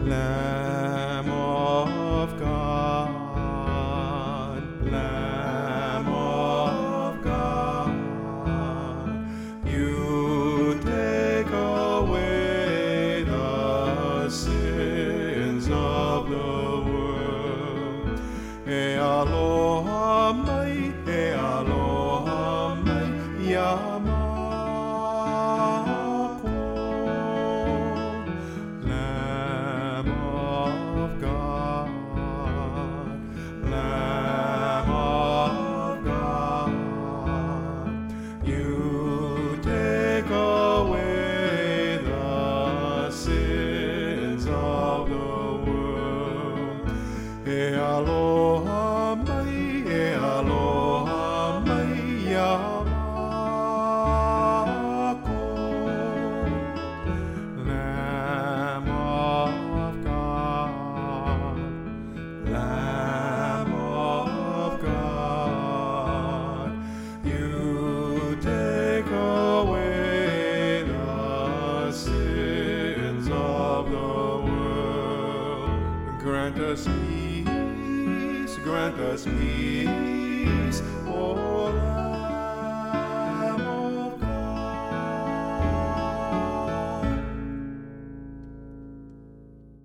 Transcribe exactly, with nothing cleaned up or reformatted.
Lamb of God, Lamb of God, you take away the sins of the world. Aloha mai, aloha mai, Yamako. Lamb of God, Lamb of God, you take away the sins of the world. Aloha mai, aloha mai, Yamako. Lamb of God, Lamb of God, you take away the sins of the world. Grant us peace, grant us peace,